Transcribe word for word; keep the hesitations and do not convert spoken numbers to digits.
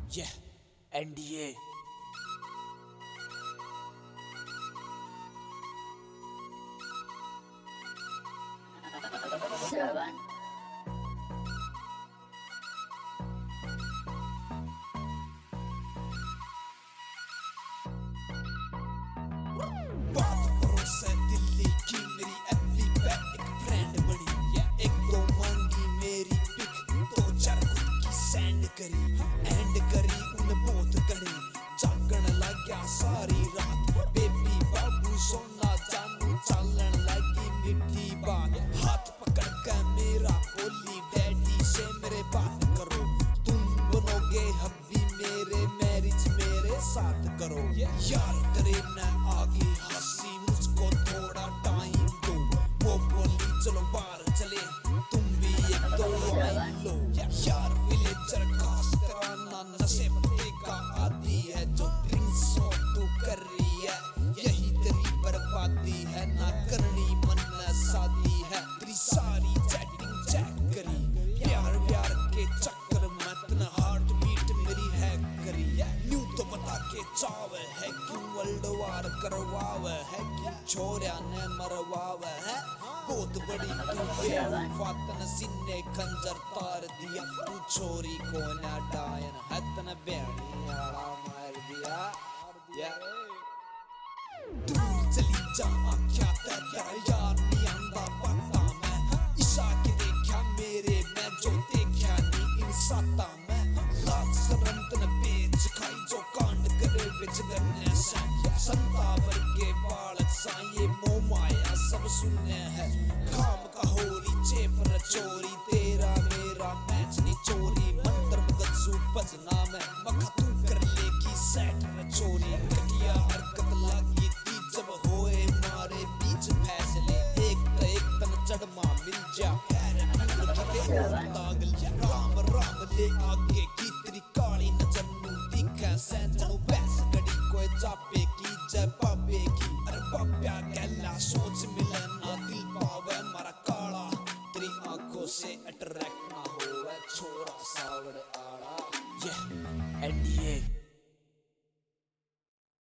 Yeah, N D A. Seven. बात भरोसा दिल्ली की मेरी एप्पी पे एक फ्रेंड बनी, एक दो मांगी मेरी पिक, दो चार खुद की सेंड करी, एंड करी उन्हें बहुत करी, जागण लग गया सारी रात, बेबी बाबू सोना जानू चलन लगी मिठी बात, हाथ पकड़ कर मेरा बोली डैडी से मेरे बात करो, तुम बनोगे हब्बी मेरे मैरिज मेरे साथ करो, यार तेरे न आगे हंसी मुझको थोड़ा टाइम दो, वो बोली चलो बाहर चले तुम भी एक दो वाइन लो, यार विलेजर खास तेरा ना नशे पत्ते का आदि है, जो ड्रिंक्स तू कर रही है यही तेरी बर्बादी है, ना करनी मन न शादी है, तेरी सारी चैटिंग चेक करी, प्यार प्यार के चक्कर में इतना हार्ट बीट मेरी है करी, न्यू तो बता के चाव है क्यों वर्ल्ड वार करवावे है कि छोरिया ने मरवावे है, बहुत बड़ी तू बेवफातन सिन्ने खंजर तार दिया, तू छोरी को ना डायन है तन बेड़ी आड़ा मार दिया, या दूर चली जा आख्या तेरा यार नहीं आंदा पता मैं, ईशा के देखा मेरे मैं जो देखा नहीं इन साता मैं, लाज शर्म तन बेच खाई जो कांड करे विच करने से, संता वर्गे बालक सा ये मोह माया सब सुनने हैं, खाम का होरी चेप रचोरी तेरा मेरा मैच नहीं चोरी, मंत्र मुगत्सू भजना में मखा तू कर लेगी सेट रचोरी, घटिया हरकत लगी थी जब होए मारे बीच फैसले, एक तो एक तन चढ़मा मिल जा तागल राम राम ले आगे की तेरी काली नजर नू दिखा सैन